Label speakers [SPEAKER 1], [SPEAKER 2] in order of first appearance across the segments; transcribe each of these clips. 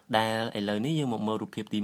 [SPEAKER 1] ដែលឥឡូវនេះយើងមកមើលរូបភាពទី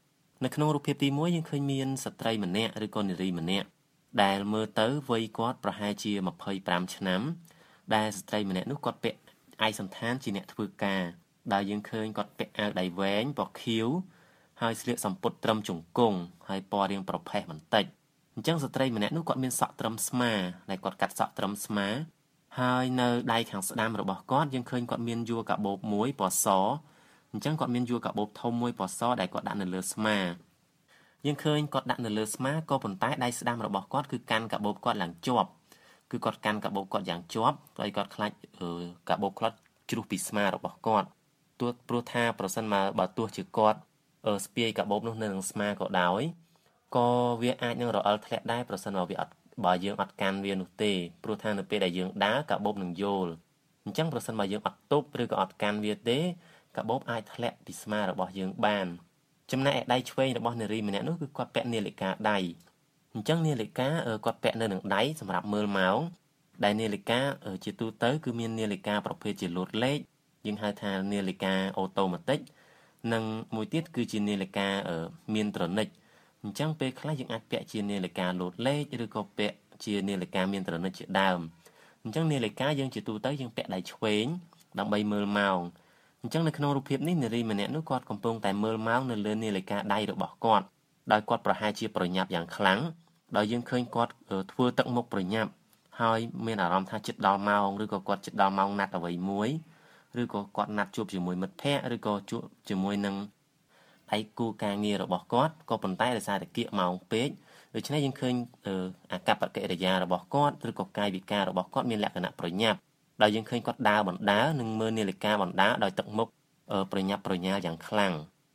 [SPEAKER 1] 1នៅក្នុងរូបភាពទី1យើងឃើញមានស្ត្រីម្នាក់ឬក៏នារីម្នាក់ដែលមើលទៅវ័យគាត់ប្រហែលជា25ឆ្នាំដែលស្ត្រីម្នាក់នោះគាត់ពាក់ឯកសណ្ឋានជាអ្នកធ្វើការដែលយើងឃើញគាត់ពាក់អាវដៃវែងពណ៌ខៀវហើយស្លៀកសំពត់ត្រឹមជង្គង់ហើយពណ៌រាងប្រផេះបន្តិចអញ្ចឹងស្ត្រីម្នាក់នោះគាត់មានសក់ត្រឹមស្មាដែលគាត់កាត់សក់ត្រឹមស្មាហើយនៅដៃខាងស្ដាំរបស់គាត់យើងឃើញគាត់មានយួរកាបូបមួយពណ៌សអញ្ចឹងគាត់មានយួរកាបូបធំមួយពណ៌សដែលគាត់ដាក់នៅលើស្មាយើងឃើញគាត់ដាក់នៅលើស្មាក៏ប៉ុន្តែដៃស្ដាំរបស់គាត់គឺកាន់កាបូបគាត់ឡើងជាប់គឺគាត់កាន់កាបូបគាត់យ៉ាងជាប់ហើយគាត់ខ្លាចកាបូបគាត់ជ្រុះពីស្មារបស់គាត់ព្រោះថាប្រសិនមកបើទោះជាគាត់ស្ពាយកាបូបនោះនៅនឹងស្មាក៏ដោយក៏វាអាចនឹងរអិលធ្លាក់ដែរប្រសិនបើយើងអត់កាន់វានោះទេព្រោះថានៅពេលដែលយើងដើរកាបូបនឹងយល់អញ្ចឹងប្រសិនបើយើងអត់ទប់ឬក៏អត់កាន់វាទេកាបូបអាចធ្លាក់ពីស្មារបស់យើងបានចំណែកឯដៃឆ្វេងរបស់នារីម្នាក់នោះគឺគាត់ពាក់នាឡិកាដៃអញ្ចឹងនាឡិកាគាត់ពាក់នៅនឹងដៃសម្រាប់មើលម៉ោងដែលនាឡិកាជាទូទៅគឺមាននាឡិកាប្រភេទជាលោតលេខយើងហៅថានាឡិកាអូតូម៉ាទិកនិងមួយទៀតគឺជានាឡិកាមានត្រនិចអញ្ចឹងពេលខ្លះយើងអាចពាក់ជានាឡិកាលោតលេខឬក៏ពាក់ជានាឡិកាមានត្រនិចជាដើមអញ្ចឹងនាឡិកាយើងជាទូទៅយើងពាក់ដៃឆ្វេងដើម្បីមើលម៉ោងអញ្ចឹងនៅក្នុងរូបភាពនេះនារីម្នាក់នោះគាត់កំពុងតែមើលម៉ោងនៅលើនាឡិកាដៃរបស់គាត់ដោយគាត់ប្រហែលជាប្រញាប់យ៉ាងខ្លាំងដោយយើងឃើញគាត់ធ្វើទឹកមុខប្រញាប់ហើយមានអារម្មណ៍ថាជិតដល់ម៉ោងឬក៏គាត់ជិតដល់ម៉ោងណាត់អ្វីមួយឬក៏គាត់ណាត់ជួបជាមួយមិត្តភ័ក្តិឬក៏ជួបជាមួយនឹងដៃគូការងាររបស់គាត់ក៏ប៉ុន្តែដោយសារតែគៀកម៉ោងពេកដូច្នេះយើងឃើញអាកប្បកិរិយារបស់គាត់ឬក៏កាយវិការរបស់គាត់មានលក្ខណៈប្រញាប់ដោយយើងឃើញគាត់ដើរបណ្ដើរនិងមើលនាឡិកាបណ្ដើរដោយទឹកមុខប្រញាប់ប្រញាល់យ៉ាងខ្លាំង